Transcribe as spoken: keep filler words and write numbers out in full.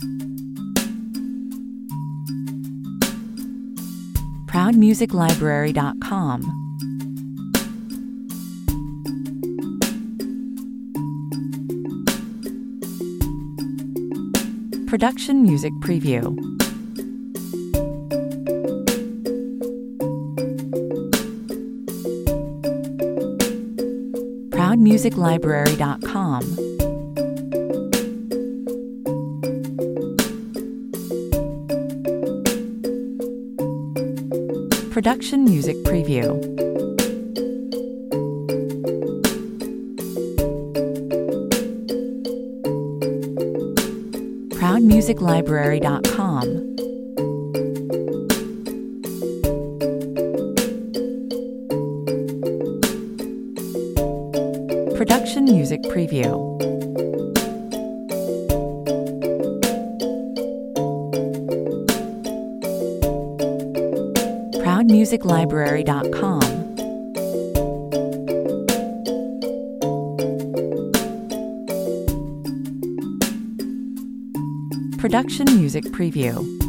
proud music library dot com. Production Music Preview. proud music library dot com. Production Music Preview. proud music library dot com. Production Music Preview. proud music library dot com. Production Music Preview.